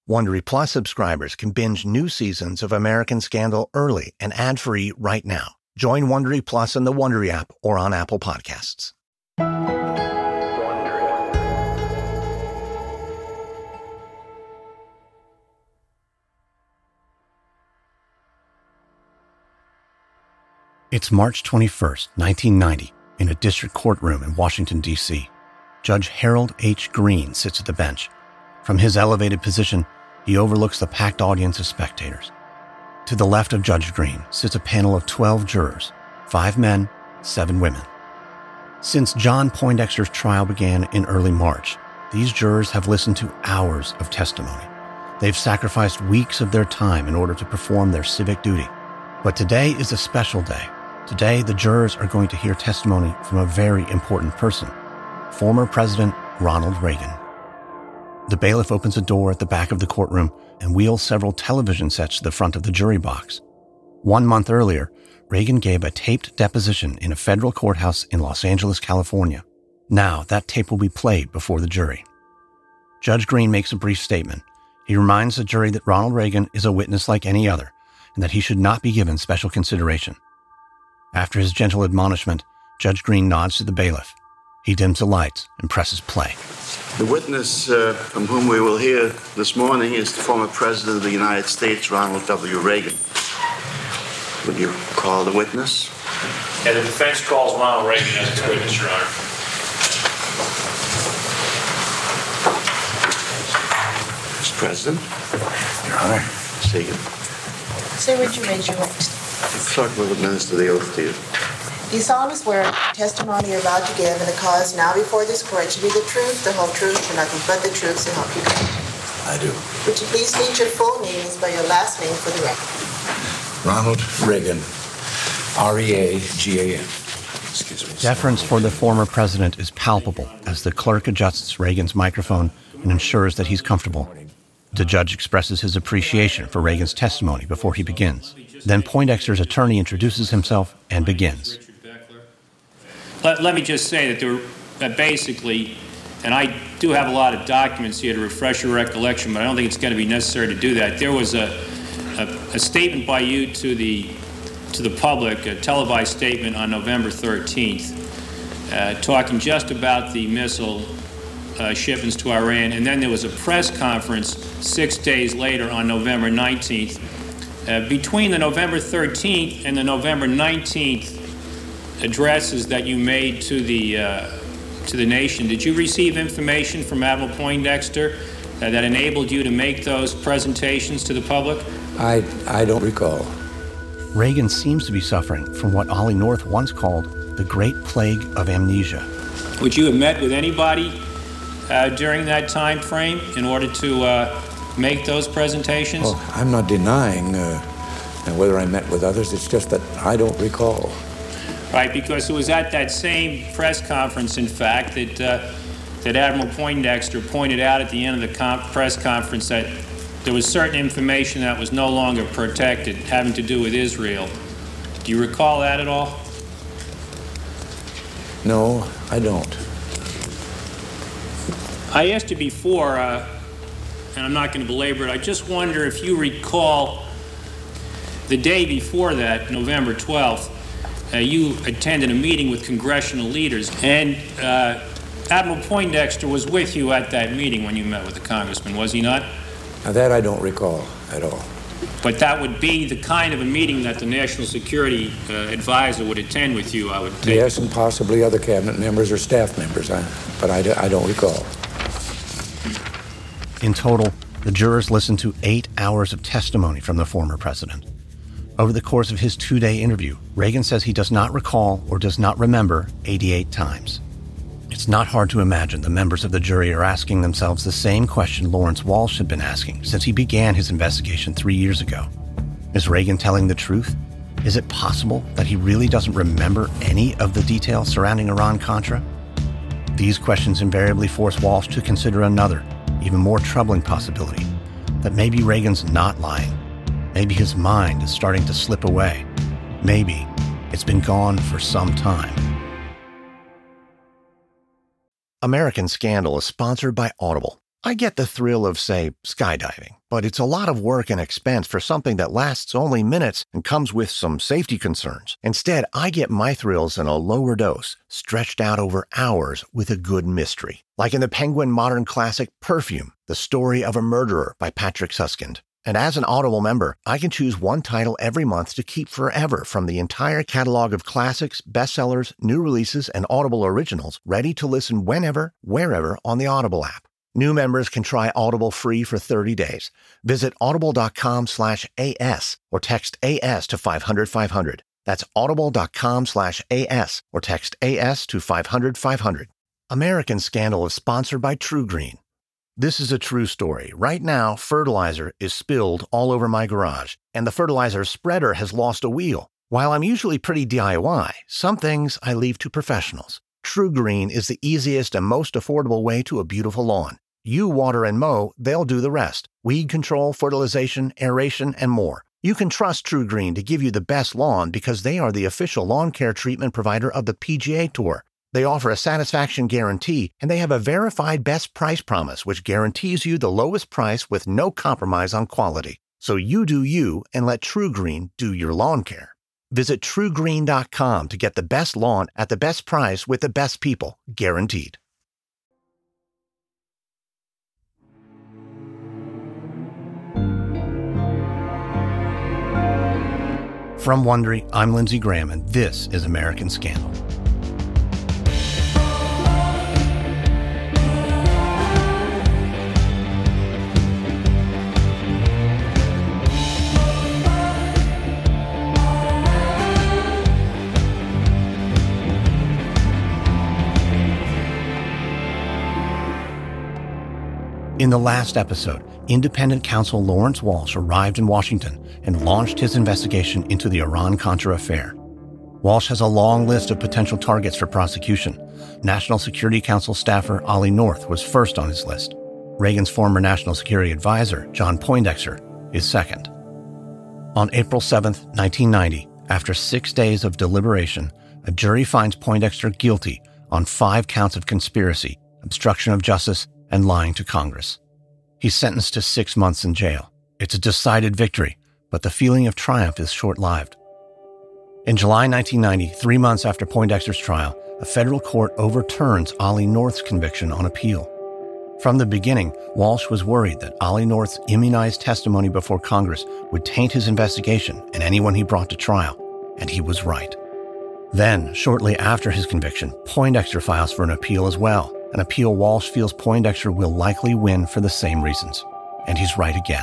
Wondery Plus subscribers can binge new seasons of American Scandal early and ad-free right now. Join Wondery Plus in the Wondery app or on Apple Podcasts. It's March 21st, 1990, in a district courtroom in Washington, D.C. Judge Harold H. Green sits at the bench. From his elevated position, he overlooks the packed audience of spectators. To the left of Judge Green sits a panel of 12 jurors, 5 men, 7 women. Since John Poindexter's trial began in early March, these jurors have listened to hours of testimony. They've sacrificed weeks of their time in order to perform their civic duty. But today is a special day. Today, the jurors are going to hear testimony from a very important person, former President Ronald Reagan. The bailiff opens a door at the back of the courtroom and wheels several television sets to the front of the jury box. 1 month earlier, Reagan gave a taped deposition in a federal courthouse in Los Angeles, California. Now, that tape will be played before the jury. Judge Green makes a brief statement. He reminds the jury that Ronald Reagan is a witness like any other, and that he should not be given special consideration. After his gentle admonishment, Judge Green nods to the bailiff. He dims the lights and presses play. The witness from whom we will hear this morning is the former President of the United States, Ronald W. Reagan. Would you call the witness? Yeah, the defense calls Ronald Reagan as its witness, Your Honor. Mr. President. Your Honor. Segan. Sir, would you raise your right? The clerk will administer the oath to you. Do you solemnly swear the testimony you're about to give in the cause now before this court should be the truth, the whole truth, and nothing but the truth to help you God? I do. Would you please state your full name and spell your last name for the record? Ronald Reagan, R-E-A-G-A-N. Excuse me. Deference for the former president is palpable as the clerk adjusts Reagan's microphone and ensures that he's comfortable. The judge expresses his appreciation for Reagan's testimony before he begins. Then Poindexter's attorney introduces himself and begins. Let me just say that basically, and I do have a lot of documents here to refresh your recollection, but I don't think it's going to be necessary to do that. There was a statement by you to the public, a televised statement on November 13th, talking just about the missile shipments to Iran, and then there was a press conference 6 days later on November 19th. Between the November 13th and the November 19th addresses that you made to the nation, did you receive information from Admiral Poindexter that enabled you to make those presentations to the public? I don't recall. Reagan seems to be suffering from what Ollie North once called the Great Plague of Amnesia. Would you have met with anybody during that time frame in order to make those presentations? Oh, I'm not denying whether I met with others. It's just that I don't recall. Right, because it was at that same press conference, in fact, that Admiral Poindexter pointed out at the end of the press conference that there was certain information that was no longer protected, having to do with Israel. Do you recall that at all? No, I don't. I asked you before, and I'm not going to belabor it, I just wonder if you recall the day before that, November 12th, you attended a meeting with congressional leaders, and Admiral Poindexter was with you at that meeting when you met with the congressman, was he not? Now that I don't recall at all. But that would be the kind of a meeting that the National Security Advisor would attend with you, I would take. Yes, and possibly other cabinet members or staff members, but I don't recall. In total, the jurors listened to 8 hours of testimony from the former president. Over the course of his 2-day interview, Reagan says he does not recall or does not remember 88 times. It's not hard to imagine the members of the jury are asking themselves the same question Lawrence Walsh had been asking since he began his investigation 3 years ago. Is Reagan telling the truth? Is it possible that he really doesn't remember any of the details surrounding Iran-Contra? These questions invariably force Walsh to consider another, even more troubling possibility, that maybe Reagan's not lying. Maybe his mind is starting to slip away. Maybe it's been gone for some time. American Scandal is sponsored by Audible. I get the thrill of, say, skydiving, but it's a lot of work and expense for something that lasts only minutes and comes with some safety concerns. Instead, I get my thrills in a lower dose, stretched out over hours with a good mystery. Like in the Penguin modern classic Perfume, The Story of a Murderer by Patrick Suskind. And as an Audible member, I can choose one title every month to keep forever from the entire catalog of classics, bestsellers, new releases, and Audible originals, ready to listen whenever, wherever on the Audible app. New members can try Audible free for 30 days. Visit audible.com/AS or text AS to 500-500. That's audible.com/AS or text AS to 500-500. American Scandal is sponsored by TruGreen. This is a true story. Right now, fertilizer is spilled all over my garage, and the fertilizer spreader has lost a wheel. While I'm usually pretty DIY, some things I leave to professionals. TruGreen is the easiest and most affordable way to a beautiful lawn. You water and mow, they'll do the rest. Weed control, fertilization, aeration, and more. You can trust TruGreen to give you the best lawn because they are the official lawn care treatment provider of the PGA Tour. They offer a satisfaction guarantee, and they have a verified best price promise, which guarantees you the lowest price with no compromise on quality. So you do you and let TruGreen do your lawn care. Visit TruGreen.com to get the best lawn at the best price with the best people, guaranteed. From Wondery, I'm Lindsey Graham, and this is American Scandal. In the last episode, independent counsel Lawrence Walsh arrived in Washington and launched his investigation into the Iran-Contra affair. Walsh has a long list of potential targets for prosecution. National Security Council staffer Ollie North was first on his list. Reagan's former national security advisor, John Poindexter, is second. On April 7, 1990, after 6 days of deliberation, a jury finds Poindexter guilty on 5 counts of conspiracy, obstruction of justice, and lying to Congress. He's sentenced to 6 months in jail. It's a decided victory, but the feeling of triumph is short-lived. In July 1990, 3 months after Poindexter's trial, a federal court overturns Ollie North's conviction on appeal. From the beginning, Walsh was worried that Ollie North's immunized testimony before Congress would taint his investigation and anyone he brought to trial, and he was right. Then, shortly after his conviction, Poindexter files for an appeal as well, an appeal Walsh feels Poindexter will likely win for the same reasons. And he's right again.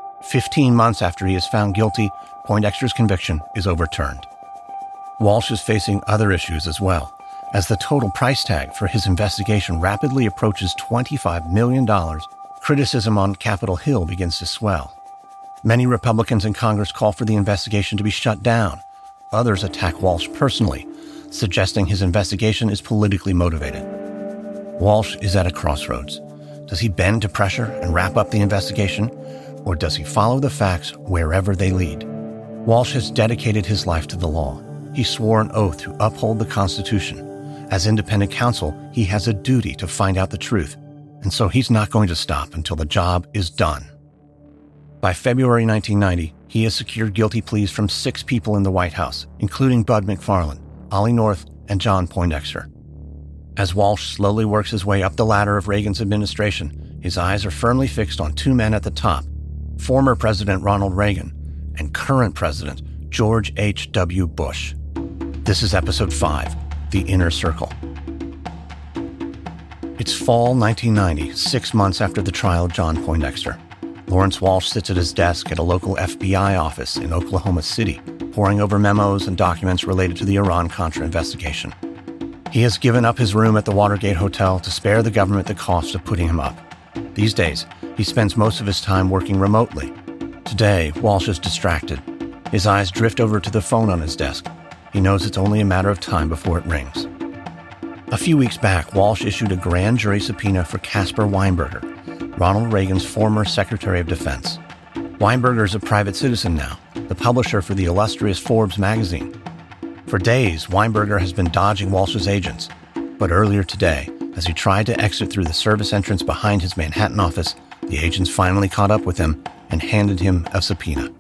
15 months after he is found guilty, Poindexter's conviction is overturned. Walsh is facing other issues as well, as the total price tag for his investigation rapidly approaches $25 million. Criticism on Capitol Hill begins to swell. Many Republicans in Congress call for the investigation to be shut down. Others attack Walsh personally, suggesting his investigation is politically motivated. Walsh is at a crossroads. Does he bend to pressure and wrap up the investigation, or does he follow the facts wherever they lead? Walsh has dedicated his life to the law. He swore an oath to uphold the Constitution. As independent counsel, he has a duty to find out the truth, and so he's not going to stop until the job is done. By February 1990, he has secured guilty pleas from 6 people in the White House, including Bud McFarlane, Ollie North, and John Poindexter. As Walsh slowly works his way up the ladder of Reagan's administration, his eyes are firmly fixed on 2 men at the top, former President Ronald Reagan and current President George H.W. Bush. This is Episode 5, The Inner Circle. It's fall 1990, 6 months after the trial of John Poindexter. Lawrence Walsh sits at his desk at a local FBI office in Oklahoma City, poring over memos and documents related to the Iran-Contra investigation. He has given up his room at the Watergate Hotel to spare the government the cost of putting him up. These days, he spends most of his time working remotely. Today, Walsh is distracted. His eyes drift over to the phone on his desk. He knows it's only a matter of time before it rings. A few weeks back, Walsh issued a grand jury subpoena for Caspar Weinberger, Ronald Reagan's former Secretary of Defense. Weinberger is a private citizen now, the publisher for the illustrious Forbes magazine. For days, Weinberger has been dodging Walsh's agents, but earlier today, As he tried to exit through the service entrance behind his Manhattan office, the agents finally caught up with him and handed him a subpoena.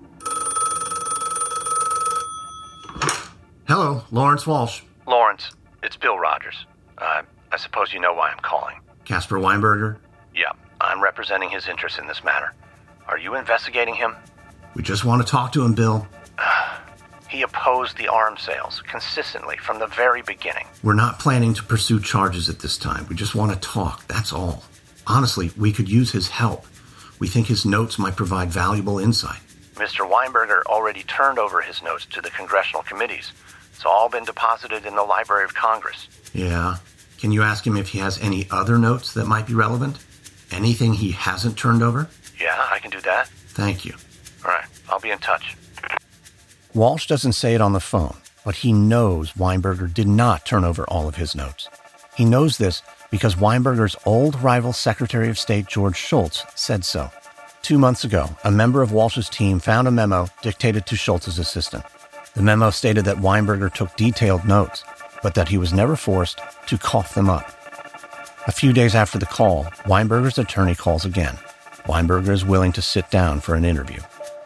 Hello, Lawrence Walsh. Lawrence, it's Bill Rogers. I suppose you know why I'm calling. Caspar Weinberger? Yeah, I'm representing his interests in this matter. Are you investigating him? We just want to talk to him, Bill. He opposed the arms sales consistently from the very beginning. We're not planning to pursue charges at this time. We just want to talk, that's all. Honestly, we could use his help. We think his notes might provide valuable insight. Mr. Weinberger already turned over his notes to the congressional committees. It's all been deposited in the Library of Congress. Yeah. Can you ask him if he has any other notes that might be relevant? Anything he hasn't turned over? Yeah, I can do that. Thank you. All right, I'll be in touch. Walsh doesn't say it on the phone, but he knows Weinberger did not turn over all of his notes. He knows this because Weinberger's old rival Secretary of State George Shultz said so. 2 months ago, a member of Walsh's team found a memo dictated to Shultz's assistant. The memo stated that Weinberger took detailed notes, but that he was never forced to cough them up. A few days after the call, Weinberger's attorney calls again. Weinberger is willing to sit down for an interview.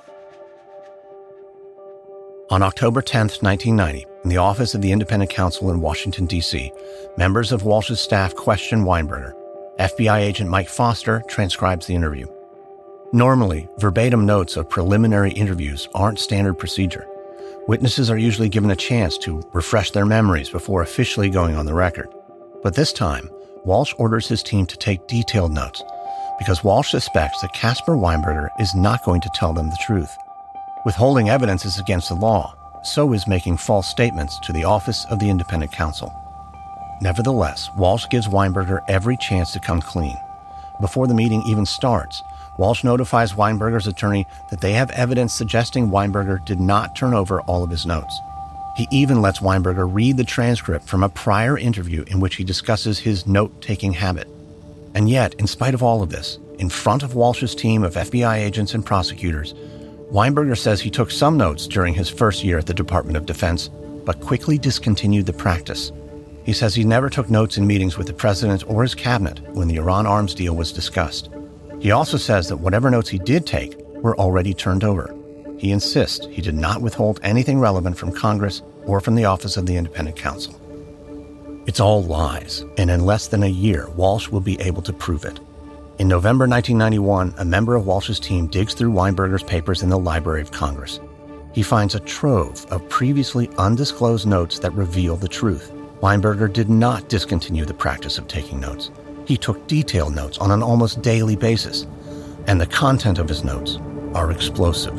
On October 10, 1990, in the office of the Independent Counsel in Washington, D.C., members of Walsh's staff question Weinberger. FBI agent Mike Foster transcribes the interview. Normally, verbatim notes of preliminary interviews aren't standard procedure. Witnesses are usually given a chance to refresh their memories before officially going on the record. But this time, Walsh orders his team to take detailed notes because Walsh suspects that Caspar Weinberger is not going to tell them the truth. Withholding evidence is against the law, so is making false statements to the Office of the Independent Counsel. Nevertheless, Walsh gives Weinberger every chance to come clean. Before the meeting even starts, Walsh notifies Weinberger's attorney that they have evidence suggesting Weinberger did not turn over all of his notes. He even lets Weinberger read the transcript from a prior interview in which he discusses his note-taking habit. And yet, in spite of all of this, in front of Walsh's team of FBI agents and prosecutors, Weinberger says he took some notes during his first year at the Department of Defense, but quickly discontinued the practice. He says he never took notes in meetings with the president or his cabinet when the Iran arms deal was discussed. He also says that whatever notes he did take were already turned over. He insists he did not withhold anything relevant from Congress or from the Office of the Independent Counsel. It's all lies, and in less than a year, Walsh will be able to prove it. In November 1991, a member of Walsh's team digs through Weinberger's papers in the Library of Congress. He finds a trove of previously undisclosed notes that reveal the truth. Weinberger did not discontinue the practice of taking notes. He took detailed notes on an almost daily basis, and the content of his notes are explosive.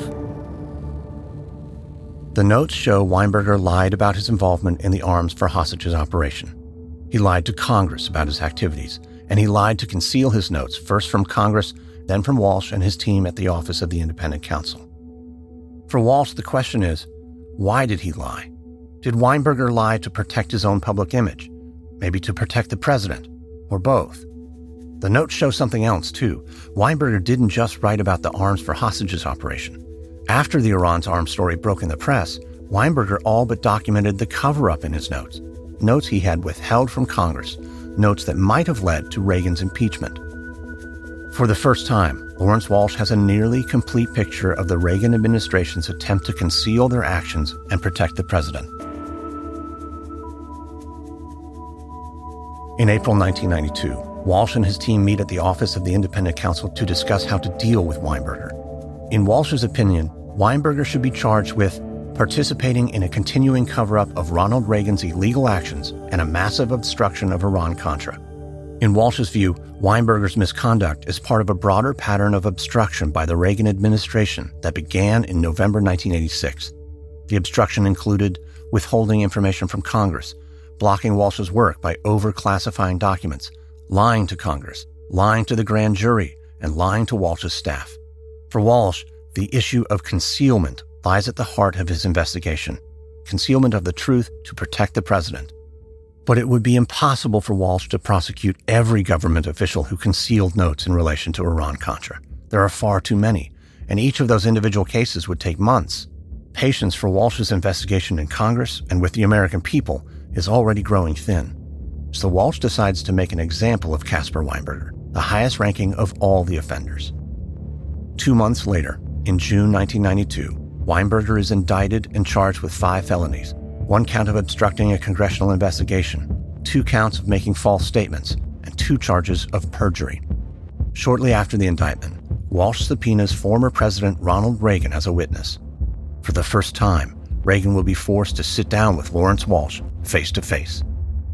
The notes show Weinberger lied about his involvement in the Arms for Hostages operation. He lied to Congress about his activities, and he lied to conceal his notes, first from Congress, then from Walsh and his team at the Office of the Independent Counsel. For Walsh, the question is, why did he lie? Did Weinberger lie to protect his own public image? Maybe to protect the president? Or both? The notes show something else, too. Weinberger didn't just write about the Arms for Hostages operation. After the Iran's arms story broke in the press, Weinberger all but documented the cover-up in his notes. Notes he had withheld from Congress. Notes that might have led to Reagan's impeachment. For the first time, Lawrence Walsh has a nearly complete picture of the Reagan administration's attempt to conceal their actions and protect the president. In April 1992, Walsh and his team meet at the Office of the Independent Counsel to discuss how to deal with Weinberger. In Walsh's opinion, Weinberger should be charged with participating in a continuing cover-up of Ronald Reagan's illegal actions and a massive obstruction of Iran-Contra. In Walsh's view, Weinberger's misconduct is part of a broader pattern of obstruction by the Reagan administration that began in November 1986. The obstruction included withholding information from Congress, blocking Walsh's work by over-classifying documents, lying to Congress, lying to the grand jury, and lying to Walsh's staff. For Walsh, the issue of concealment lies at the heart of his investigation, concealment of the truth to protect the president. But it would be impossible for Walsh to prosecute every government official who concealed notes in relation to Iran-Contra. There are far too many, and each of those individual cases would take months. Patience for Walsh's investigation in Congress and with the American people is already growing thin. So Walsh decides to make an example of Caspar Weinberger, the highest ranking of all the offenders. 2 months later, in June 1992, Weinberger is indicted and charged with 5 felonies, 1 count of obstructing a congressional investigation, 2 counts of making false statements, and 2 charges of perjury. Shortly after the indictment, Walsh subpoenas former President Ronald Reagan as a witness. For the first time, Reagan will be forced to sit down with Lawrence Walsh face to face.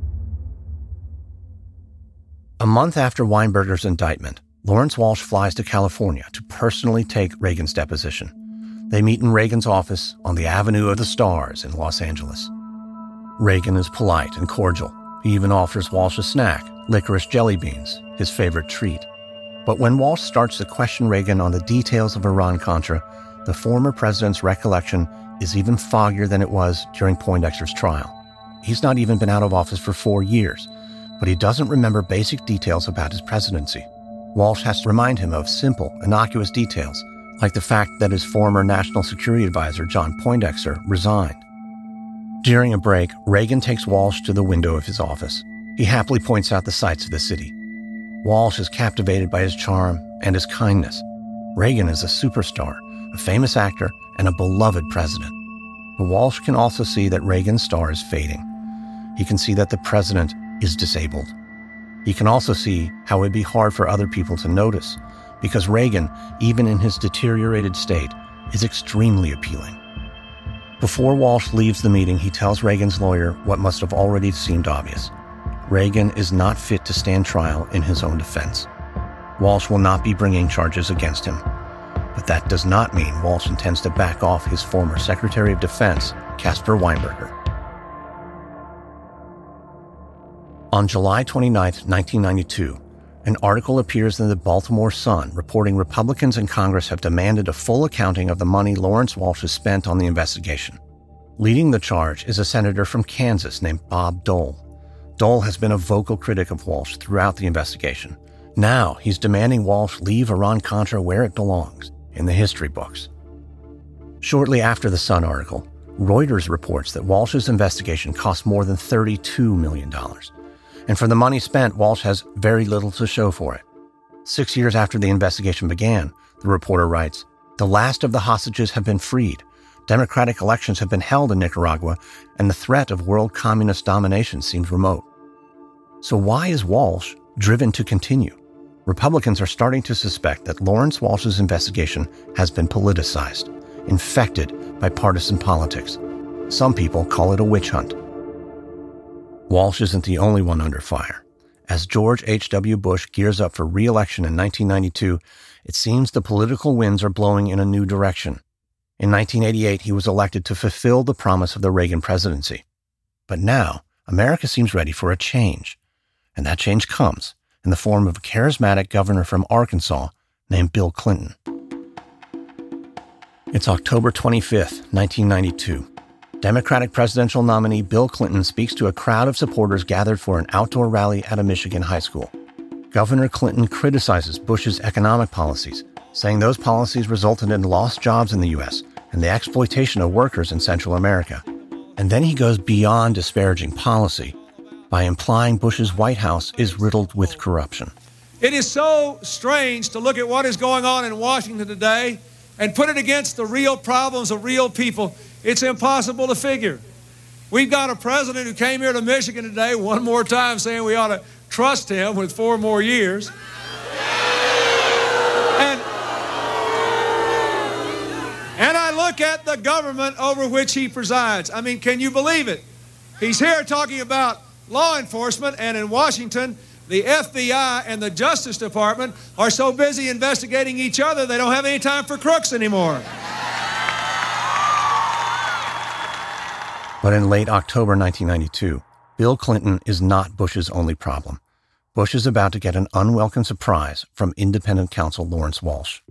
A month after Weinberger's indictment, Lawrence Walsh flies to California to personally take Reagan's deposition. They meet in Reagan's office on the Avenue of the Stars in Los Angeles. Reagan is polite and cordial. He even offers Walsh a snack, licorice jelly beans, his favorite treat. But when Walsh starts to question Reagan on the details of Iran-Contra, the former president's recollection is even foggier than it was during Poindexter's trial. He's not even been out of office for 4 years, but he doesn't remember basic details about his presidency. Walsh has to remind him of simple, innocuous details, like the fact that his former National Security Advisor, John Poindexter, resigned. During a break, Reagan takes Walsh to the window of his office. He happily points out the sights of the city. Walsh is captivated by his charm and his kindness. Reagan is a superstar, a famous actor, and a beloved president. But Walsh can also see that Reagan's star is fading. He can see that the president is disabled. He can also see how it would be hard for other people to notice, because Reagan, even in his deteriorated state, is extremely appealing. Before Walsh leaves the meeting, he tells Reagan's lawyer what must have already seemed obvious. Reagan is not fit to stand trial in his own defense. Walsh will not be bringing charges against him. But that does not mean Walsh intends to back off his former Secretary of Defense, Caspar Weinberger. On July 29, 1992, an article appears in the Baltimore Sun reporting Republicans in Congress have demanded a full accounting of the money Lawrence Walsh has spent on the investigation. Leading the charge is a senator from Kansas named Bob Dole. Dole has been a vocal critic of Walsh throughout the investigation. Now he's demanding Walsh leave Iran-Contra where it belongs, in the history books. Shortly after the Sun article, Reuters reports that Walsh's investigation cost more than $32 million. And for the money spent, Walsh has very little to show for it. 6 years after the investigation began, the reporter writes, "The last of the hostages have been freed. Democratic elections have been held in Nicaragua, and the threat of world communist domination seems remote." So why is Walsh driven to continue? Republicans are starting to suspect that Lawrence Walsh's investigation has been politicized, infected by partisan politics. Some people call it a witch hunt. Walsh isn't the only one under fire. As George H.W. Bush gears up for re-election in 1992, it seems the political winds are blowing in a new direction. In 1988, he was elected to fulfill the promise of the Reagan presidency. But now, America seems ready for a change. And that change comes in the form of a charismatic governor from Arkansas named Bill Clinton. It's October 25th, 1992. Democratic presidential nominee Bill Clinton speaks to a crowd of supporters gathered for an outdoor rally at a Michigan high school. Governor Clinton criticizes Bush's economic policies, saying those policies resulted in lost jobs in the U.S. and the exploitation of workers in Central America. And then he goes beyond disparaging policy by implying Bush's White House is riddled with corruption. It is so strange to look at what is going on in Washington today and put it against the real problems of real people. It's impossible to figure. We've got a president who came here to Michigan today one more time saying we ought to trust him with 4 more years. And I look at the government over which he presides. I mean, can you believe it? He's here talking about law enforcement, and in Washington, the FBI and the Justice Department are so busy investigating each other, they don't have any time for crooks anymore. But in late October 1992, Bill Clinton is not Bush's only problem. Bush is about to get an unwelcome surprise from independent counsel Lawrence Walsh.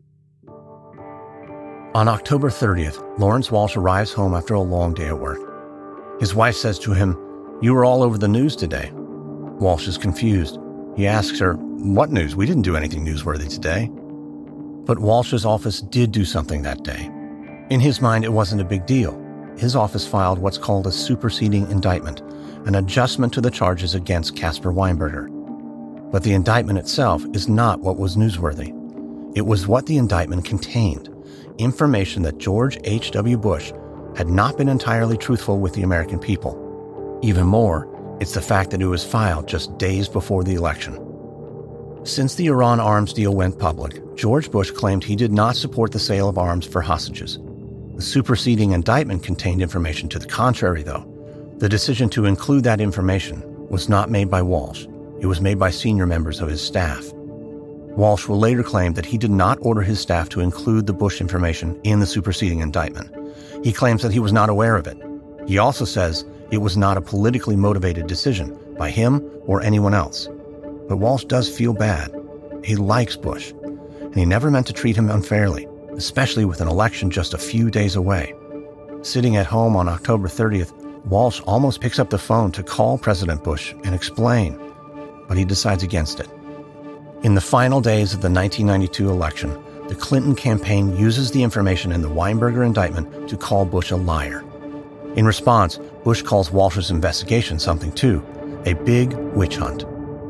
On October 30th, Lawrence Walsh arrives home after a long day at work. His wife says to him, "You were all over the news today." Walsh is confused. He asks her, "What news? We didn't do anything newsworthy today." But Walsh's office did do something that day. In his mind, it wasn't a big deal. His office filed what's called a superseding indictment, an adjustment to the charges against Caspar Weinberger. But the indictment itself is not what was newsworthy. It was what the indictment contained, information that George H.W. Bush had not been entirely truthful with the American people. Even more, it's the fact that it was filed just days before the election. Since the Iran arms deal went public, George Bush claimed he did not support the sale of arms for hostages. The superseding indictment contained information to the contrary, though. The decision to include that information was not made by Walsh. It was made by senior members of his staff. Walsh will later claim that he did not order his staff to include the Bush information in the superseding indictment. He claims that he was not aware of it. He also says it was not a politically motivated decision by him or anyone else. But Walsh does feel bad. He likes Bush, and he never meant to treat him unfairly, especially with an election just a few days away. Sitting at home on October 30th, Walsh almost picks up the phone to call President Bush and explain, but he decides against it. In the final days of the 1992 election, the Clinton campaign uses the information in the Weinberger indictment to call Bush a liar. In response, Bush calls Walsh's investigation something too, a big witch hunt.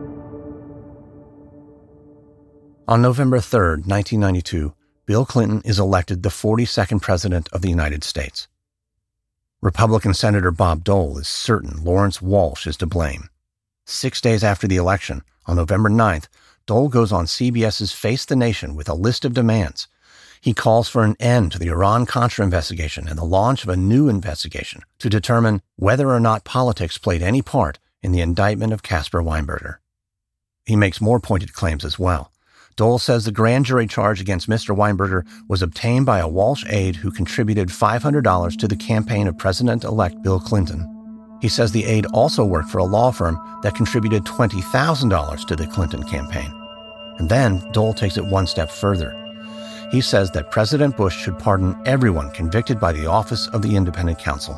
On November 3, 1992, Bill Clinton is elected the 42nd President of the United States. Republican Senator Bob Dole is certain Lawrence Walsh is to blame. 6 days after the election, on November 9th, Dole goes on CBS's Face the Nation with a list of demands. He calls for an end to the Iran-Contra investigation and the launch of a new investigation to determine whether or not politics played any part in the indictment of Caspar Weinberger. He makes more pointed claims as well. Dole says the grand jury charge against Mr. Weinberger was obtained by a Walsh aide who contributed $500 to the campaign of President-elect Bill Clinton. He says the aide also worked for a law firm that contributed $20,000 to the Clinton campaign. And then Dole takes it one step further. He says that President Bush should pardon everyone convicted by the Office of the Independent Counsel.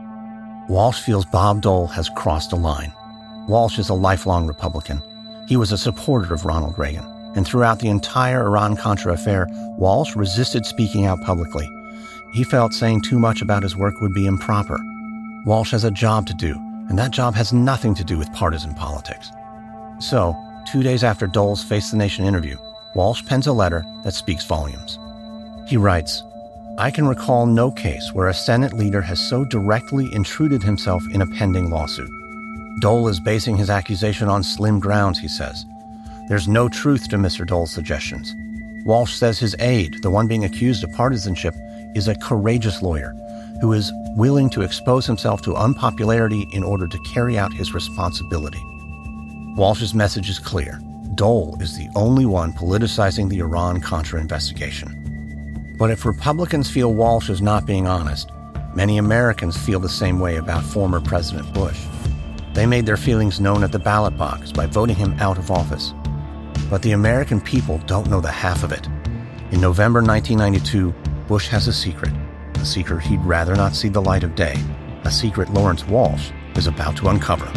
Walsh feels Bob Dole has crossed a line. Walsh is a lifelong Republican. He was a supporter of Ronald Reagan. And throughout the entire Iran-Contra affair, Walsh resisted speaking out publicly. He felt saying too much about his work would be improper. Walsh has a job to do, and that job has nothing to do with partisan politics. So, 2 days after Dole's Face the Nation interview, Walsh pens a letter that speaks volumes. He writes, "I can recall no case where a Senate leader has so directly intruded himself in a pending lawsuit. Dole is basing his accusation on slim grounds," he says. "There's no truth to Mr. Dole's suggestions. Walsh says his aide, the one being accused of partisanship, is a courageous lawyer who is willing to expose himself to unpopularity in order to carry out his responsibility." Walsh's message is clear. Dole is the only one politicizing the Iran-Contra investigation. But if Republicans feel Walsh is not being honest, many Americans feel the same way about former President Bush. They made their feelings known at the ballot box by voting him out of office. But the American people don't know the half of it. In November 1992, Bush has a secret he'd rather not see the light of day, a secret Lawrence Walsh is about to uncover.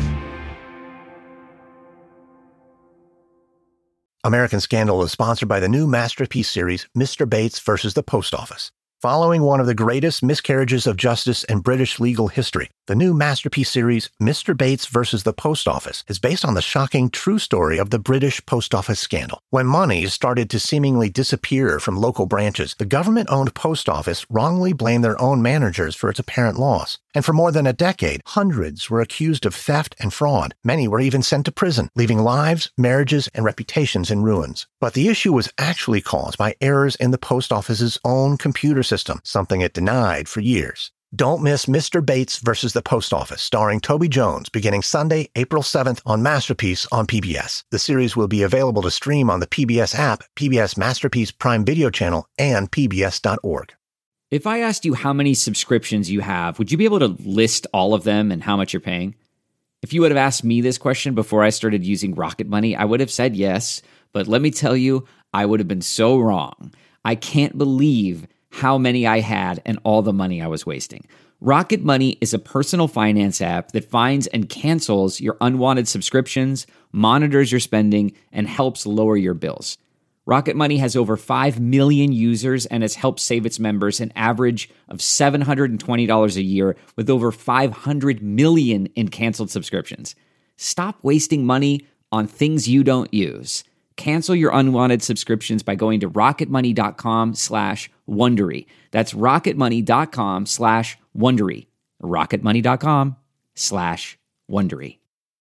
American Scandal is sponsored by the new Masterpiece series, Mr. Bates vs. the Post Office. Following one of the greatest miscarriages of justice in British legal history, the new Masterpiece series, Mr. Bates vs. the Post Office, is based on the shocking true story of the British post office scandal. When money started to seemingly disappear from local branches, the government-owned post office wrongly blamed their own managers for its apparent loss. And for more than a decade, hundreds were accused of theft and fraud. Many were even sent to prison, leaving lives, marriages, and reputations in ruins. But the issue was actually caused by errors in the post office's own computer system, something it denied for years. Don't miss Mr. Bates vs. the Post Office, starring Toby Jones, beginning Sunday, April 7th on Masterpiece on PBS. The series will be available to stream on the PBS app, PBS Masterpiece Prime Video channel, and pbs.org. If I asked you how many subscriptions you have, would you be able to list all of them and how much you're paying? If you would have asked me this question before I started using Rocket Money, I would have said yes, but let me tell you, I would have been so wrong. I can't believe how many I had and all the money I was wasting. Rocket Money is a personal finance app that finds and cancels your unwanted subscriptions, monitors your spending, and helps lower your bills. Rocket Money has over 5 million users and has helped save its members an average of $720 a year with over 500 million in canceled subscriptions. Stop wasting money on things you don't use. Cancel your unwanted subscriptions by going to rocketmoney.com/Wondery. That's rocketmoney.com/Wondery. rocketmoney.com/Wondery.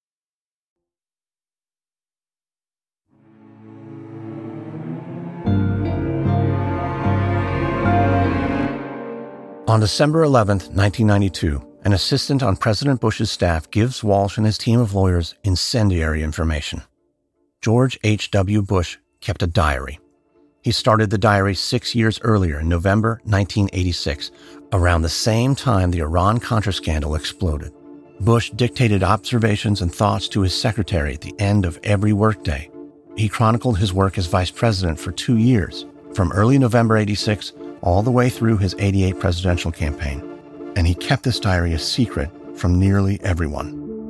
On December 11th, 1992, an assistant on President Bush's staff gives Walsh and his team of lawyers incendiary information. George H.W. Bush kept a diary. He started the diary 6 years earlier in November 1986, around the same time the Iran-Contra scandal exploded. Bush dictated observations and thoughts to his secretary at the end of every workday. He chronicled his work as vice president for 2 years, from early November 86 all the way through his 88 presidential campaign. And he kept this diary a secret from nearly everyone.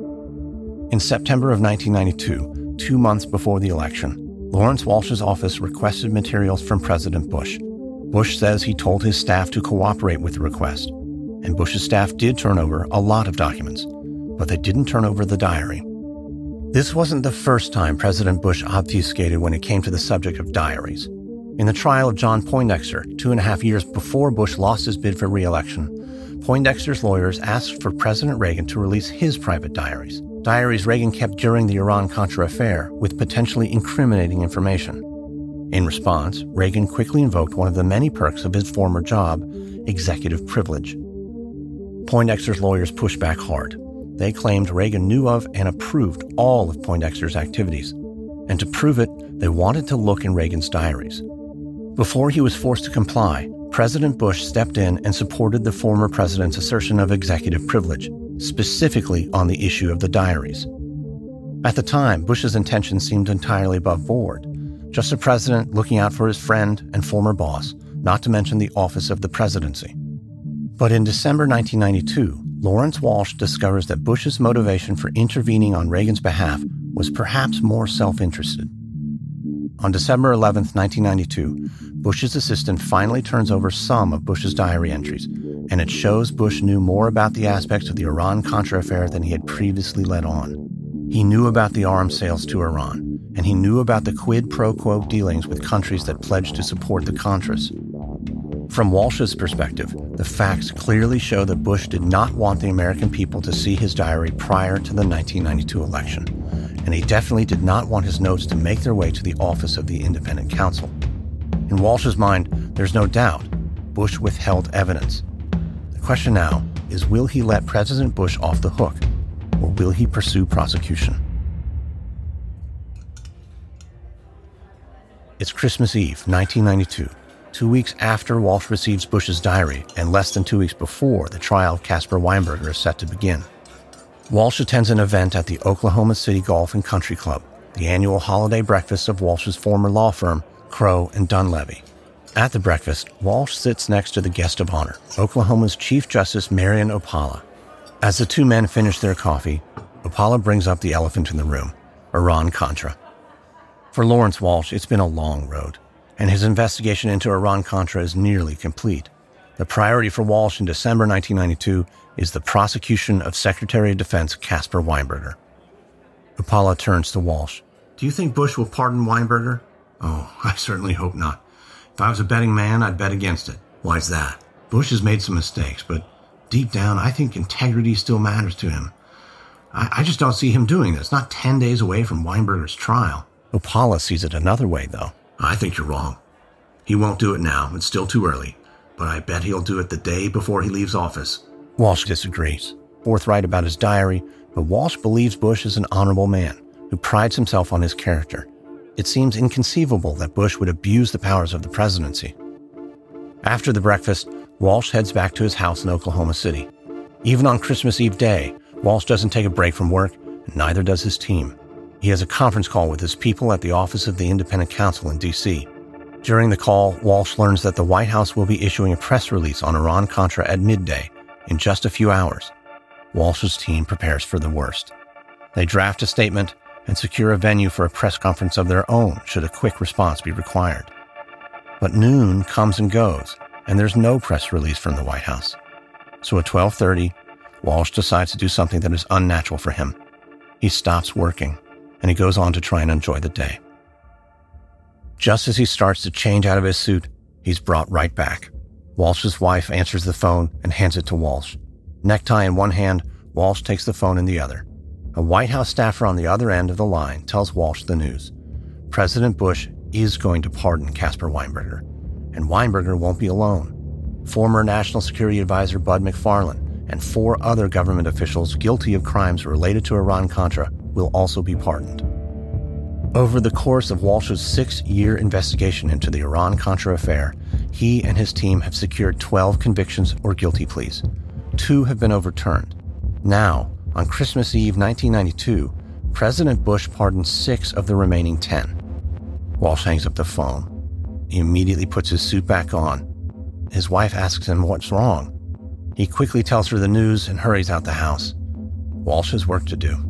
In September of 1992, 2 months before the election, Lawrence Walsh's office requested materials from President Bush. Bush says he told his staff to cooperate with the request, and Bush's staff did turn over a lot of documents, but they didn't turn over the diary. This wasn't the first time President Bush obfuscated when it came to the subject of diaries. In the trial of John Poindexter, 2.5 years before Bush lost his bid for re-election, Poindexter's lawyers asked for President Reagan to release his private diaries Reagan kept during the Iran-Contra affair with potentially incriminating information. In response, Reagan quickly invoked one of the many perks of his former job, executive privilege. Poindexter's lawyers pushed back hard. They claimed Reagan knew of and approved all of Poindexter's activities. And to prove it, they wanted to look in Reagan's diaries. Before he was forced to comply, President Bush stepped in and supported the former president's assertion of executive privilege, specifically on the issue of the diaries. At the time, Bush's intentions seemed entirely above board, just a president looking out for his friend and former boss, not to mention the office of the presidency. But in December 1992, Lawrence Walsh discovers that Bush's motivation for intervening on Reagan's behalf was perhaps more self-interested. On December 11, 1992, Bush's assistant finally turns over some of Bush's diary entries, and it shows Bush knew more about the aspects of the Iran-Contra affair than he had previously let on. He knew about the arms sales to Iran, and he knew about the quid pro quo dealings with countries that pledged to support the Contras. From Walsh's perspective, the facts clearly show that Bush did not want the American people to see his diary prior to the 1992 election, and he definitely did not want his notes to make their way to the office of the independent counsel. In Walsh's mind, there's no doubt Bush withheld evidence. The question now is, will he let President Bush off the hook, or will he pursue prosecution? It's Christmas Eve, 1992, 2 weeks after Walsh receives Bush's diary and less than 2 weeks before the trial of Caspar Weinberger is set to begin. Walsh attends an event at the Oklahoma City Golf and Country Club, the annual holiday breakfast of Walsh's former law firm, Crowe and Dunleavy. At the breakfast, Walsh sits next to the guest of honor, Oklahoma's Chief Justice Marian Opala. As the two men finish their coffee, Opala brings up the elephant in the room, Iran-Contra. For Lawrence Walsh, it's been a long road, and his investigation into Iran-Contra is nearly complete. The priority for Walsh in December 1992 is the prosecution of Secretary of Defense Caspar Weinberger. Opala turns to Walsh. Do you think Bush will pardon Weinberger? Oh, I certainly hope not. If I was a betting man, I'd bet against it. Why's that? Bush has made some mistakes, but deep down, I think integrity still matters to him. I just don't see him doing this, not 10 days away from Weinberger's trial. Opala sees it another way, though. I think you're wrong. He won't do it now. It's still too early. But I bet he'll do it the day before he leaves office. Walsh disagrees, forthright about his diary, but Walsh believes Bush is an honorable man who prides himself on his character. It seems inconceivable that Bush would abuse the powers of the presidency. After the breakfast, Walsh heads back to his house in Oklahoma City. Even on Christmas Eve day, Walsh doesn't take a break from work, and neither does his team. He has a conference call with his people at the office of the independent counsel in D.C. During the call, Walsh learns that the White House will be issuing a press release on Iran-Contra at midday, in just a few hours. Walsh's team prepares for the worst. They draft a statement, and secure a venue for a press conference of their own should a quick response be required. But noon comes and goes, and there's no press release from the White House. So at 12:30, Walsh decides to do something that is unnatural for him. He stops working, and he goes on to try and enjoy the day. Just as he starts to change out of his suit, he's brought right back. Walsh's wife answers the phone and hands it to Walsh. Necktie in one hand, Walsh takes the phone in the other. A White House staffer on the other end of the line tells Walsh the news. President Bush is going to pardon Caspar Weinberger, and Weinberger won't be alone. Former National Security Advisor Bud McFarlane and 4 other government officials guilty of crimes related to Iran-Contra will also be pardoned. Over the course of Walsh's 6-year investigation into the Iran-Contra affair, he and his team have secured 12 convictions or guilty pleas. 2 have been overturned. Now, on Christmas Eve 1992, President Bush pardoned 6 of the remaining 10. Walsh hangs up the phone. He immediately puts his suit back on. His wife asks him what's wrong. He quickly tells her the news and hurries out the house. Walsh has work to do.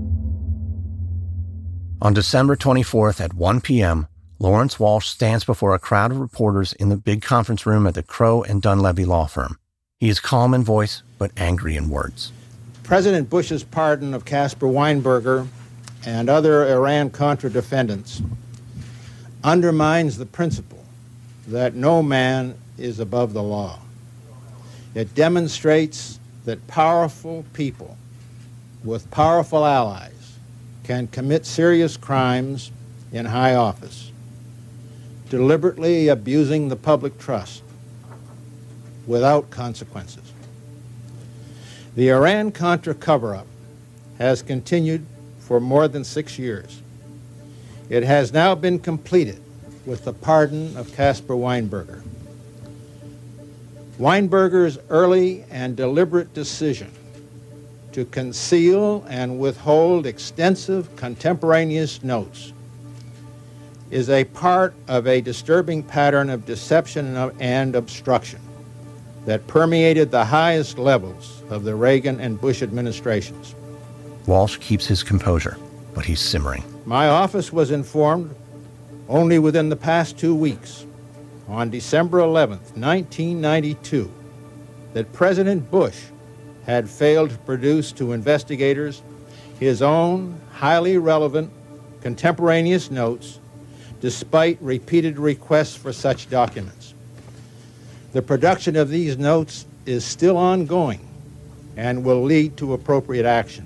On December 24th at 1 p.m., Lawrence Walsh stands before a crowd of reporters in the big conference room at the Crowe and Dunleavy law firm. He is calm in voice, but angry in words. President Bush's pardon of Caspar Weinberger and other Iran-Contra defendants undermines the principle that no man is above the law. It demonstrates that powerful people with powerful allies can commit serious crimes in high office, deliberately abusing the public trust without consequences. The Iran-Contra cover-up has continued for more than 6 years. It has now been completed with the pardon of Caspar Weinberger. Weinberger's early and deliberate decision to conceal and withhold extensive contemporaneous notes is a part of a disturbing pattern of deception and obstruction that permeated the highest levels of the Reagan and Bush administrations. Walsh keeps his composure, but he's simmering. My office was informed only within the past 2 weeks, on December 11th, 1992, that President Bush had failed to produce to investigators his own highly relevant contemporaneous notes, despite repeated requests for such documents. The production of these notes is still ongoing and will lead to appropriate action.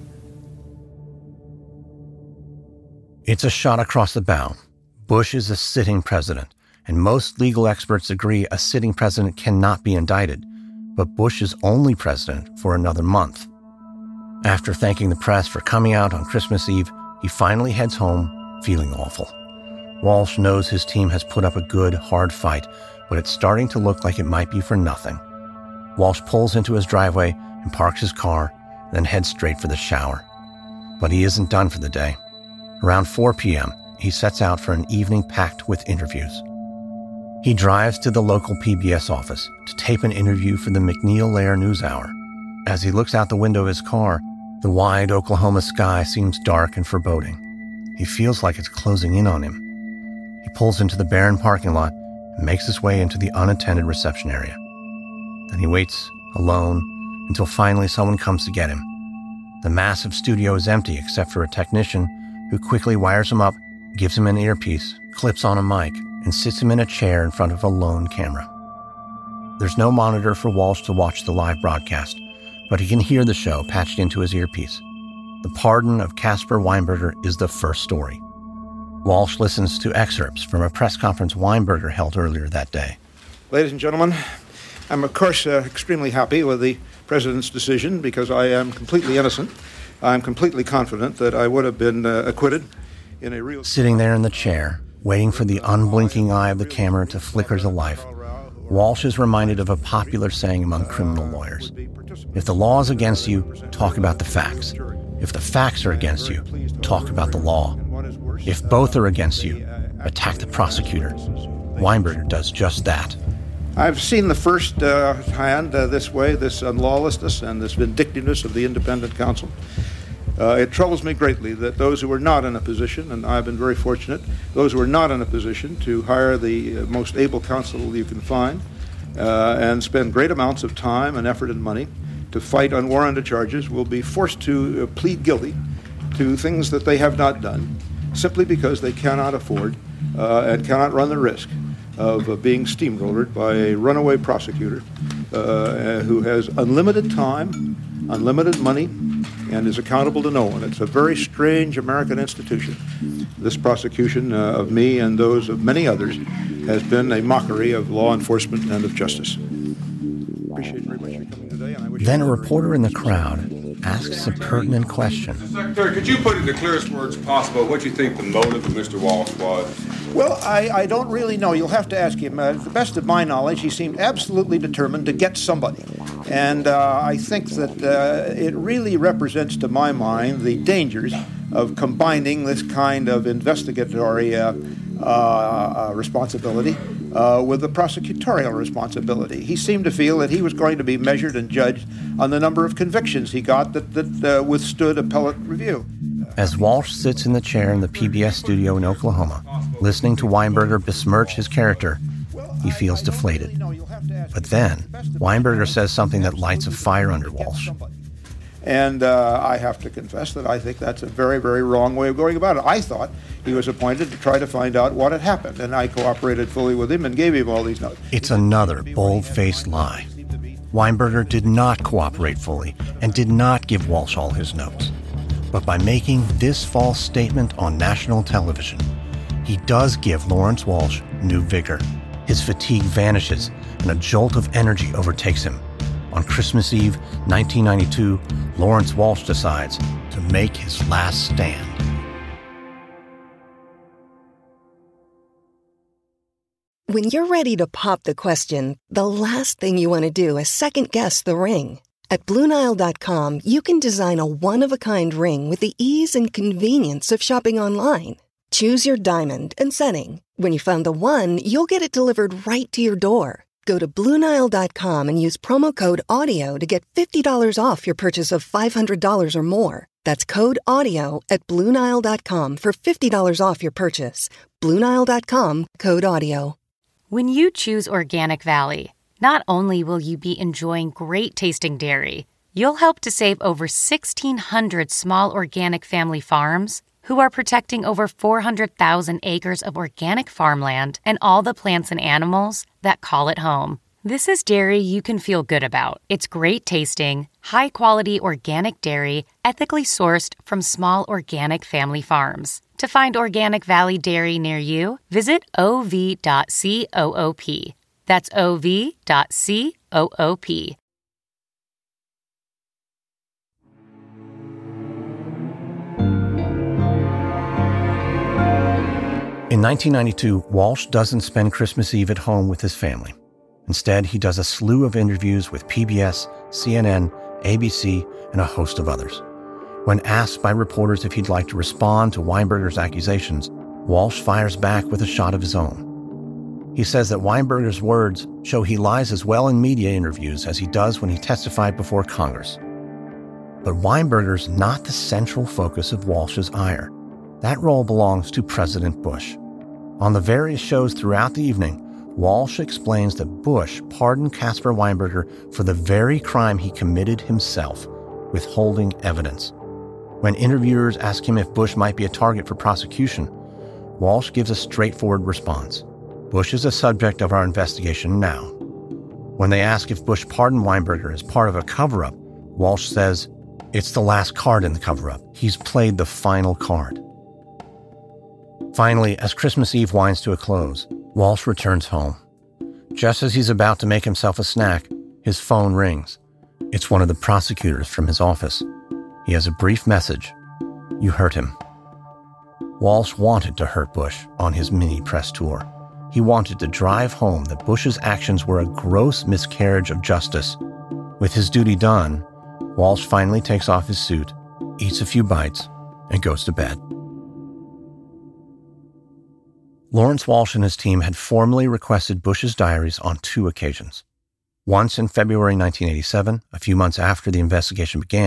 It's a shot across the bow. Bush is a sitting president, and most legal experts agree a sitting president cannot be indicted, but Bush is only president for another month. After thanking the press for coming out on Christmas Eve, he finally heads home feeling awful. Walsh knows his team has put up a good, hard fight, but it's starting to look like it might be for nothing. Walsh pulls into his driveway and parks his car, then heads straight for the shower. But he isn't done for the day. Around 4 p.m., he sets out for an evening packed with interviews. He drives to the local PBS office to tape an interview for the MacNeil-Lehrer NewsHour. As he looks out the window of his car, the wide Oklahoma sky seems dark and foreboding. He feels like it's closing in on him. He pulls into the barren parking lot and makes his way into the unattended reception area. Then he waits, alone, until finally someone comes to get him. The massive studio is empty except for a technician who quickly wires him up, gives him an earpiece, clips on a mic, and sits him in a chair in front of a lone camera. There's no monitor for Walsh to watch the live broadcast, but he can hear the show patched into his earpiece. The pardon of Caspar Weinberger is the first story. Walsh listens to excerpts from a press conference Weinberger held earlier that day. Ladies and gentlemen, I'm of course extremely happy with the President's decision because I am completely innocent. I'm completely confident that I would have been acquitted in a real... Sitting there in the chair, waiting for the unblinking eye of the camera to flicker to life, Walsh is reminded of a popular saying among criminal lawyers. If the law is against you, talk about the facts. If the facts are against you, talk about the law. If both are against you, attack the prosecutor. Weinberger does just that. I've seen the first hand this way, this lawlessness and this vindictiveness of the independent counsel. It troubles me greatly that those who are not in a position, and I've been very fortunate, those who are not in a position to hire the most able counsel you can find and spend great amounts of time and effort and money to fight unwarranted charges will be forced to plead guilty to things that they have not done simply because they cannot afford and cannot run the risk of being steamrollered by a runaway prosecutor who has unlimited time, unlimited money, and is accountable to no one. It's a very strange American institution. This prosecution of me and those of many others has been a mockery of law enforcement and of justice. Appreciate very much your coming today. And I wish Then a reporter in the crowd asks a pertinent question. Secretary, could you put in the clearest words possible what you think the motive of Mr. Walsh was? Well, I don't really know. You'll have to ask him. To the best of my knowledge, he seemed absolutely determined to get somebody. And I think that it really represents, to my mind, the dangers of combining this kind of investigatory responsibility with the prosecutorial responsibility. He seemed to feel that he was going to be measured and judged on the number of convictions he got that withstood appellate review. As Walsh sits in the chair in the PBS studio in Oklahoma, listening to Weinberger besmirch his character, he feels deflated. But then, Weinberger says something that lights a fire under Walsh. And I have to confess that I think that's a very, very wrong way of going about it. I thought he was appointed to try to find out what had happened, and I cooperated fully with him and gave him all these notes. It's another bold-faced lie. Weinberger did not cooperate fully and did not give Walsh all his notes. But by making this false statement on national television, he does give Lawrence Walsh new vigor. His fatigue vanishes and a jolt of energy overtakes him. On Christmas Eve, 1992, Lawrence Walsh decides to make his last stand. When you're ready to pop the question, the last thing you want to do is second-guess the ring. At BlueNile.com, you can design a one-of-a-kind ring with the ease and convenience of shopping online. Choose your diamond and setting. When you find the one, you'll get it delivered right to your door. Go to BlueNile.com and use promo code AUDIO to get $50 off your purchase of $500 or more. That's code AUDIO at BlueNile.com for $50 off your purchase. BlueNile.com, code AUDIO. When you choose Organic Valley, not only will you be enjoying great-tasting dairy, you'll help to save over 1,600 small organic family farms who are protecting over 400,000 acres of organic farmland and all the plants and animals that call it home. This is dairy you can feel good about. It's great-tasting, high-quality organic dairy, ethically sourced from small organic family farms. To find Organic Valley Dairy near you, visit ov.coop. That's ov.coop. In 1992, Walsh doesn't spend Christmas Eve at home with his family. Instead, he does a slew of interviews with PBS, CNN, ABC, and a host of others. When asked by reporters if he'd like to respond to Weinberger's accusations, Walsh fires back with a shot of his own. He says that Weinberger's words show he lies as well in media interviews as he does when he testified before Congress. But Weinberger's not the central focus of Walsh's ire. That role belongs to President Bush. On the various shows throughout the evening, Walsh explains that Bush pardoned Caspar Weinberger for the very crime he committed himself, withholding evidence. When interviewers ask him if Bush might be a target for prosecution, Walsh gives a straightforward response. Bush is a subject of our investigation now. When they ask if Bush pardoned Weinberger as part of a cover-up, Walsh says, "It's the last card in the cover-up. He's played the final card." Finally, as Christmas Eve winds to a close, Walsh returns home. Just as he's about to make himself a snack, his phone rings. It's one of the prosecutors from his office. He has a brief message. You hurt him. Walsh wanted to hurt Bush on his mini press tour. He wanted to drive home that Bush's actions were a gross miscarriage of justice. With his duty done, Walsh finally takes off his suit, eats a few bites, and goes to bed. Lawrence Walsh and his team had formally requested Bush's diaries on 2 occasions. Once in February 1987, a few months after the investigation began,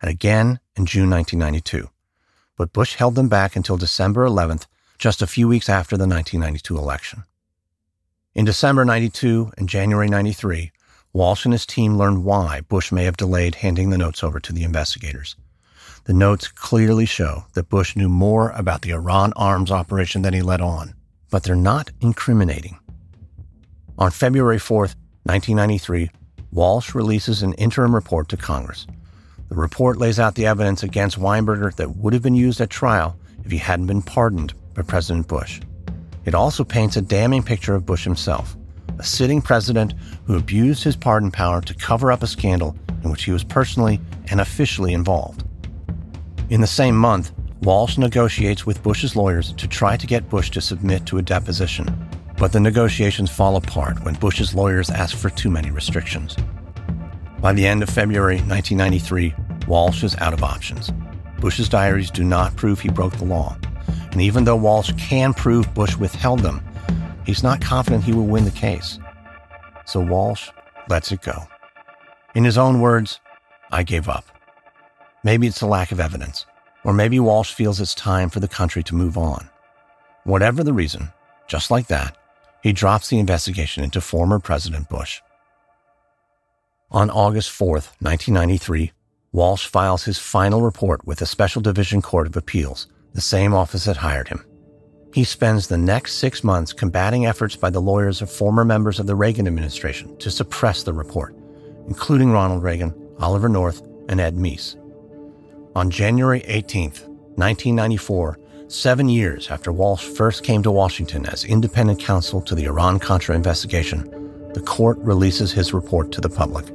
and again in June 1992. But Bush held them back until December 11th, just a few weeks after the 1992 election. In December 92 and January 93, Walsh and his team learned why Bush may have delayed handing the notes over to the investigators. The notes clearly show that Bush knew more about the Iran arms operation than he let on, but they're not incriminating. On February 4th, 1993, Walsh releases an interim report to Congress. The report lays out the evidence against Weinberger that would have been used at trial if he hadn't been pardoned by President Bush. It also paints a damning picture of Bush himself, a sitting president who abused his pardon power to cover up a scandal in which he was personally and officially involved. In the same month, Walsh negotiates with Bush's lawyers to try to get Bush to submit to a deposition, but the negotiations fall apart when Bush's lawyers ask for too many restrictions. By the end of February 1993, Walsh is out of options. Bush's diaries do not prove he broke the law, and even though Walsh can prove Bush withheld them, he's not confident he will win the case. So Walsh lets it go. In his own words, "I gave up." Maybe it's a lack of evidence, or maybe Walsh feels it's time for the country to move on. Whatever the reason, just like that, he drops the investigation into former President Bush. On August 4th, 1993, Walsh files his final report with the Special Division Court of Appeals, the same office that hired him. He spends the next 6 months combating efforts by the lawyers of former members of the Reagan administration to suppress the report, including Ronald Reagan, Oliver North, and Ed Meese. On January 18th, 1994, 7 years after Walsh first came to Washington as independent counsel to the Iran-Contra investigation, the court releases his report to the public.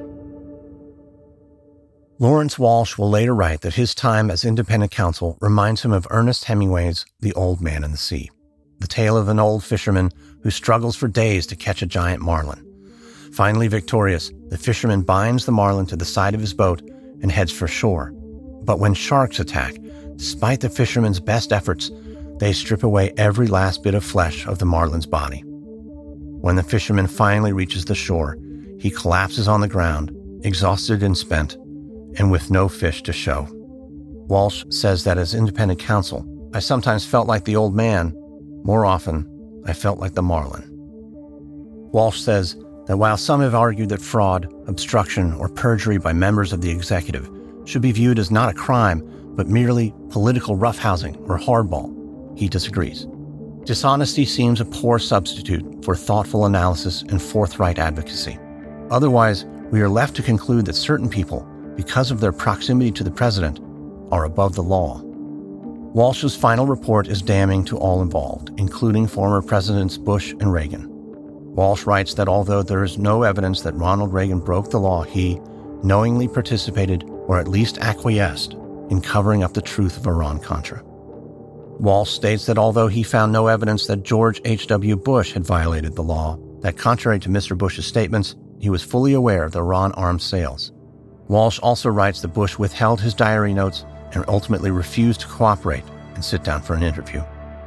Lawrence Walsh will later write that his time as independent counsel reminds him of Ernest Hemingway's The Old Man and the Sea, the tale of an old fisherman who struggles for days to catch a giant marlin. Finally victorious, the fisherman binds the marlin to the side of his boat and heads for shore. But when sharks attack, despite the fisherman's best efforts, they strip away every last bit of flesh of the marlin's body. When the fisherman finally reaches the shore, he collapses on the ground, exhausted and spent, and with no fish to show. Walsh says that as independent counsel, "I sometimes felt like the old man. More often, I felt like the marlin." Walsh says that while some have argued that fraud, obstruction, or perjury by members of the executive should be viewed as not a crime, but merely political roughhousing or hardball, he disagrees. Dishonesty seems a poor substitute for thoughtful analysis and forthright advocacy. Otherwise, we are left to conclude that certain people, because of their proximity to the president, are above the law. Walsh's final report is damning to all involved, including former Presidents Bush and Reagan. Walsh writes that although there is no evidence that Ronald Reagan broke the law, he knowingly participated, or at least acquiesced, in covering up the truth of Iran-Contra. Walsh states that although he found no evidence that George H.W. Bush had violated the law, that contrary to Mr. Bush's statements, he was fully aware of the Iran arms sales. Walsh also writes that Bush withheld his diary notes and ultimately refused to cooperate and sit down for an interview.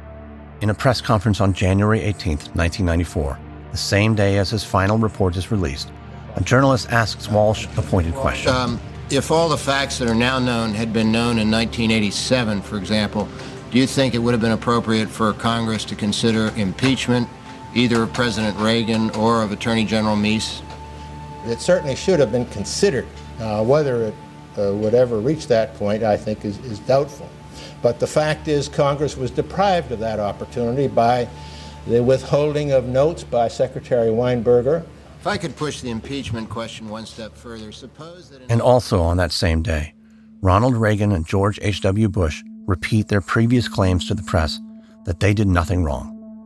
In a press conference on January 18, 1994, the same day as his final report is released, a journalist asks Walsh a pointed question. If all the facts that are now known had been known in 1987, for example, do you think it would have been appropriate for Congress to consider impeachment, either of President Reagan or of Attorney General Meese? It certainly should have been considered. Whether it would ever reach that point, I think, is doubtful. But the fact is, Congress was deprived of that opportunity by the withholding of notes by Secretary Weinberger. If I could push the impeachment question one step further, suppose that... And also on that same day, Ronald Reagan and George H.W. Bush repeat their previous claims to the press that they did nothing wrong.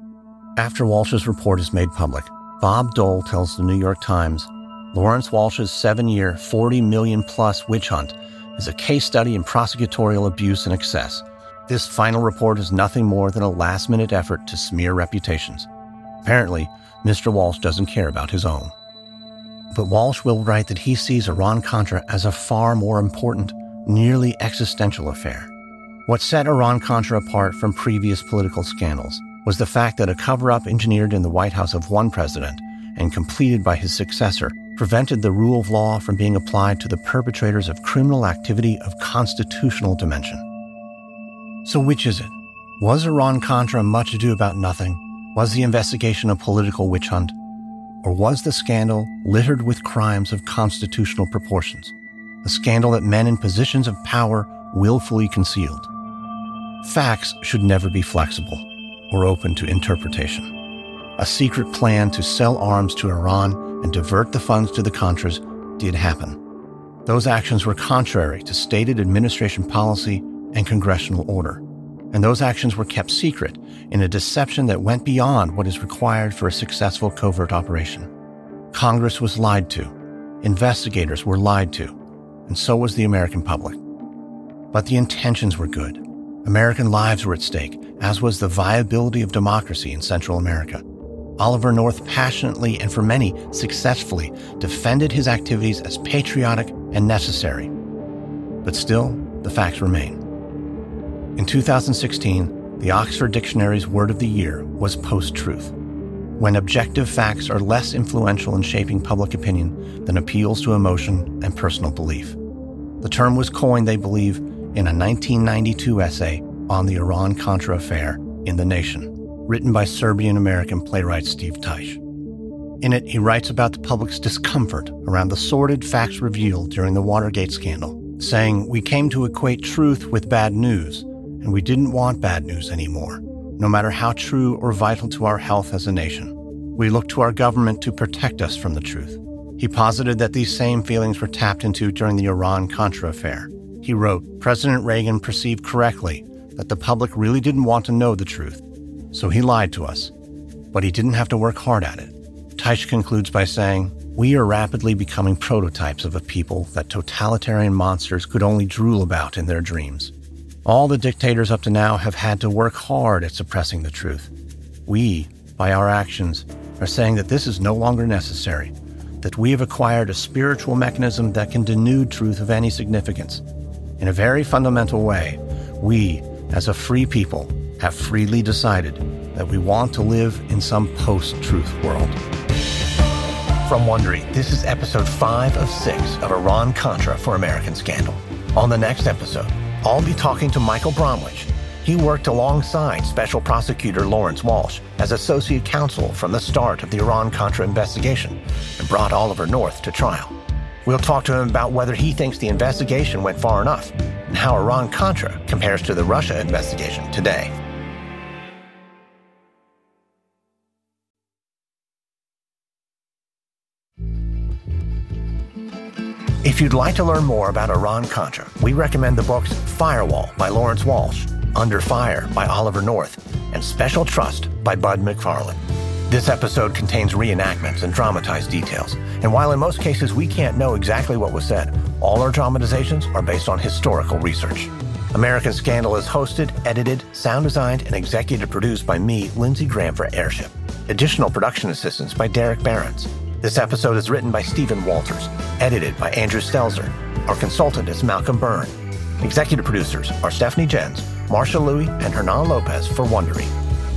After Walsh's report is made public, Bob Dole tells the New York Times, Lawrence Walsh's 7-year, $40 million-plus witch hunt is a case study in prosecutorial abuse and excess. This final report is nothing more than a last-minute effort to smear reputations. Apparently, Mr. Walsh doesn't care about his own. But Walsh will write that he sees Iran-Contra as a far more important, nearly existential affair. What set Iran-Contra apart from previous political scandals was the fact that a cover-up engineered in the White House of one president and completed by his successor prevented the rule of law from being applied to the perpetrators of criminal activity of constitutional dimension. So which is it? Was Iran-Contra much ado about nothing? Was the investigation a political witch hunt? Or was the scandal littered with crimes of constitutional proportions? A scandal that men in positions of power willfully concealed. Facts should never be flexible or open to interpretation. A secret plan to sell arms to Iran and divert the funds to the Contras did happen. Those actions were contrary to stated administration policy and congressional order, and those actions were kept secret in a deception that went beyond what is required for a successful covert operation. Congress was lied to, investigators were lied to, and so was the American public. But the intentions were good. American lives were at stake, as was the viability of democracy in Central America. Oliver North passionately and for many successfully defended his activities as patriotic and necessary. But still, the facts remain. In 2016, the Oxford Dictionary's word of the year was post-truth, when objective facts are less influential in shaping public opinion than appeals to emotion and personal belief. The term was coined, they believe, in a 1992 essay on the Iran-Contra affair in The Nation, written by Serbian-American playwright Steve Teich. In it, he writes about the public's discomfort around the sordid facts revealed during the Watergate scandal, saying, "We came to equate truth with bad news, and we didn't want bad news anymore, no matter how true or vital to our health as a nation. We looked to our government to protect us from the truth." He posited that these same feelings were tapped into during the Iran-Contra affair. He wrote, "President Reagan perceived correctly that the public really didn't want to know the truth, so he lied to us, but he didn't have to work hard at it." Teich concludes by saying, "We are rapidly becoming prototypes of a people that totalitarian monsters could only drool about in their dreams. All the dictators up to now have had to work hard at suppressing the truth. We, by our actions, are saying that this is no longer necessary, that we have acquired a spiritual mechanism that can denude truth of any significance. In a very fundamental way, we, as a free people, have freely decided that we want to live in some post-truth world." From Wondery, this is episode 5 of 6 of Iran-Contra for American Scandal. On the next episode, I'll be talking to Michael Bromwich. He worked alongside Special Prosecutor Lawrence Walsh as associate counsel from the start of the Iran-Contra investigation and brought Oliver North to trial. We'll talk to him about whether he thinks the investigation went far enough and how Iran-Contra compares to the Russia investigation today. If you'd like to learn more about Iran-Contra, we recommend the books Firewall by Lawrence Walsh, Under Fire by Oliver North, and Special Trust by Bud McFarlane. This episode contains reenactments and dramatized details, and while in most cases we can't know exactly what was said, all our dramatizations are based on historical research. American Scandal is hosted, edited, sound designed, and executive produced by me, Lindsey Graham, for Airship. Additional production assistance by Derek Behrens. This episode is written by Stephen Walters, edited by Andrew Stelzer. Our consultant is Malcolm Byrne. Executive producers are Stephanie Jens, Marsha Louie, and Hernan Lopez for Wondery.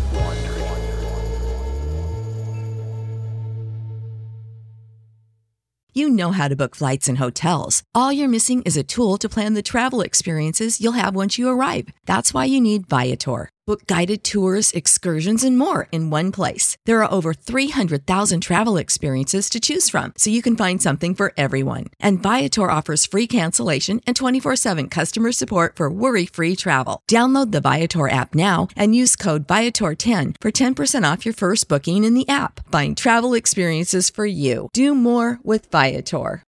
You know how to book flights and hotels. All you're missing is a tool to plan the travel experiences you'll have once you arrive. That's why you need Viator. Book guided tours, excursions, and more in one place. There are over 300,000 travel experiences to choose from, so you can find something for everyone. And Viator offers free cancellation and 24/7 customer support for worry-free travel. Download the Viator app now and use code Viator10 for 10% off your first booking in the app. Find travel experiences for you. Do more with Viator.